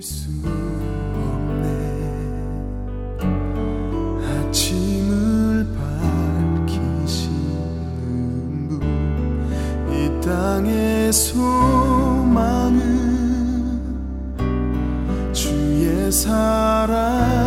수 없네. 아침을 밝히시는 분, 이 땅의 소망은 주의 사랑